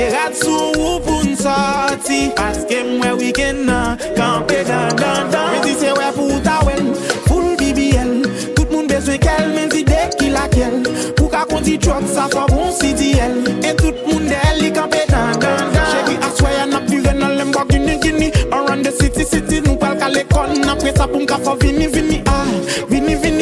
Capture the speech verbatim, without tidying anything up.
rat sou ou pou n'sorti. Aske mwen week-end nan, kampe dan dan dan. Men si se wè pou ta wel, full B B L. Tout moun bezwen kel, men si dek ki la kel. Pou ka konti truck, sa fwa bon C T L. Et tout moun del li kampe dan dan dan. Chéri aswaya nap vire nan Lamborghini Gini. Around the city city, nou pal ka lekon. Apre sa pou m'ka fwa vini vini ah, vini vini.